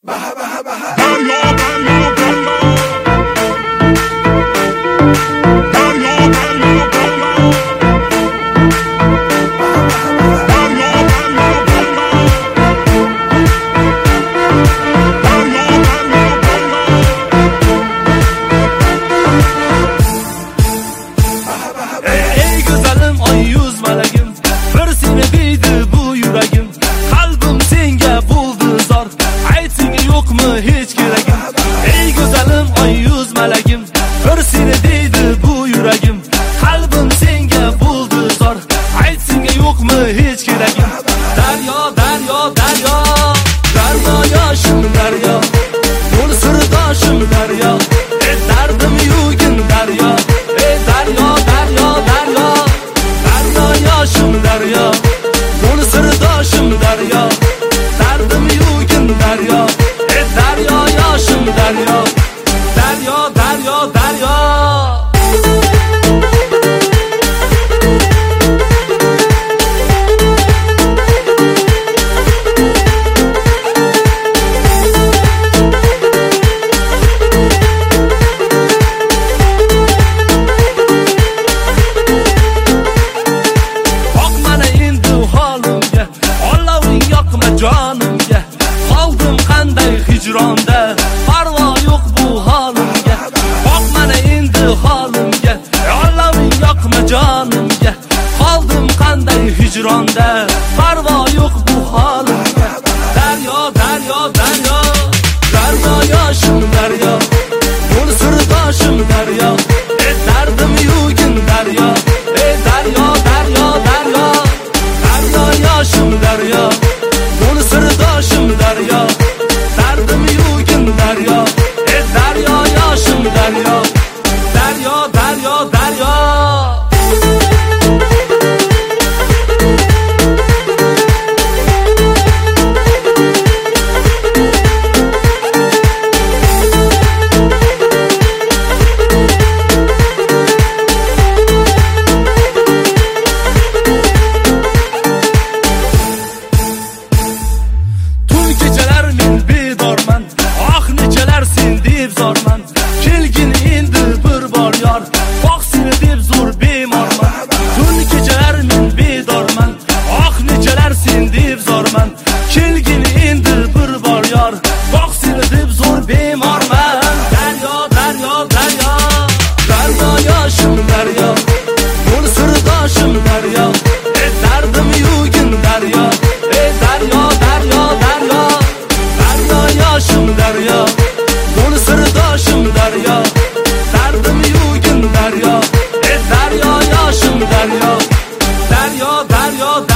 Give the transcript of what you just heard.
Ey güzelim ay yüz meleğim, bir seni deydi bu yüreğim. Kalbim senga buldu zor, ayting yok mu hiç gereğim. Ey güzelim ay yüz meleğim, bir seni deydi bu yüreğim. Kalbim senga buldu zor, ayting yok mu hiç gereğim. Derya derya derya, derya yaşım derya, ol sırdaşım derya. Derdim yugin derya, derya derya derya, derya yaşım derya, ol sırdaşım derya. Derdim yugin derya, derya yaşım derya, derya derya derya. Canımga qoldim qanday hijronda, parvo yo'q bu holimga. Boq mana endi holimga, olaming yoqma jonimga. Qoldim qanday hijronda, parvo yo'q bu holimga. Daryo daryo daryo, daryo yoshim daryo, ol sirdoshim daryo. Dardim yugin daryo, daryo daryo daryo, daryo yoshim daryo, ol sirdoshim daryo. Dardim yugin daryo, daryo yoshim daryo, daryo daryo daryo. Zorman kelgin endi bir bor yor, boq seni deb zo'r bemorman. Tun kechalar men bedorman, oq nechalar sen deb zorman. Kelgin endi bir bor yor, boq seni deb zo'r bemorman. Daryo daryo daryo, daryo yoshim daryo, ol sirdoshim daryo. Dardim yugin daryo, daryo daryo daryo, daryo yoshim daryo, ol sirdoshim daryo. Dardim yugin daryo, daryo yoshim daryo, daryo daryo daryo.